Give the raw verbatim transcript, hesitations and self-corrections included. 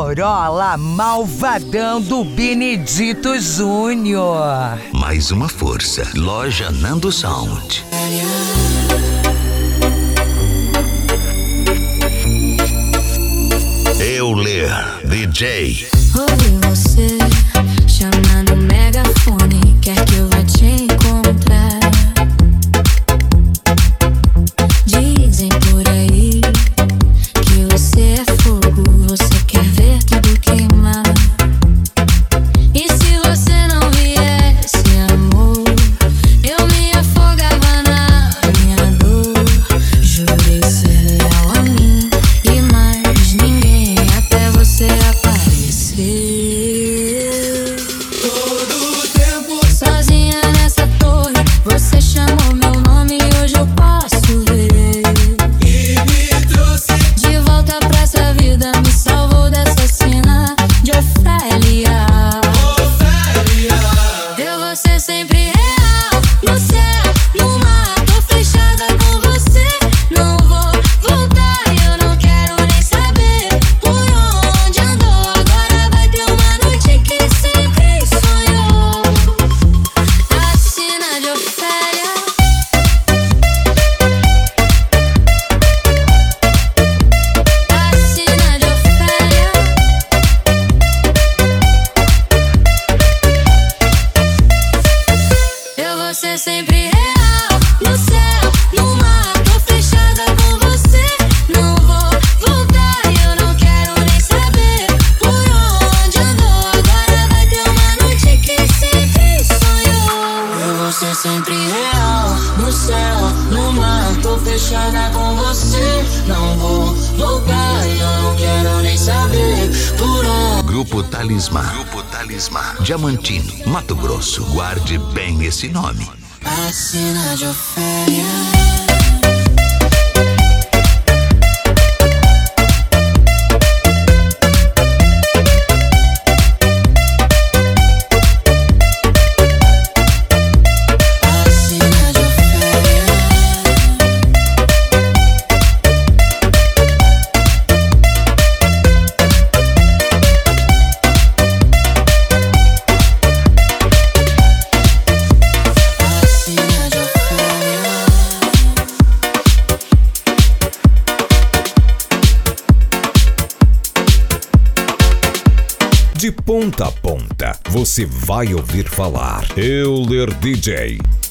Motorola malvadão do Benedito Júnior. Mais uma força. Loja Nando Sound. Euler D J. Ouvi você chamando o megafone, quer que eu vá te encontrar. Dizem por aí que você é fogo, você quer ver tudo queimar. E se você não viesse, amor, eu me afogava na minha dor. Jurei ser leal a mim e mais ninguém, até você aparecer. Todo tempo sozinha nessa torre, você chamou meu nome e hoje eu posso ver. E me trouxe de volta pra essa vida, me salvou dessa cena de Ofélia. Ofélia, eu vou ser sempre real, no céu, no mar, tô fechada com você, não vou voltar, eu não quero nem saber por onde andou. Agora vai ter uma noite que sempre sonhou, a cena de Ofélia. A cena de Ofélia. Eu vou ser sempre real, no céu, no mar, tô fechada com você, não vou voltar, eu não quero nem saber por onde andou. Agora vai ter uma noite que sempre sonhou. Eu vou ser sempre real, no céu, no mar, tô fechada com você, não vou voltar, eu não quero nem saber por onde. Grupo Talismã. Grupo Talismã. Diamantino, Mato Grosso. Guarde bem esse nome. A cena de Ofélia. De ponta a ponta, você vai ouvir falar Euler D J.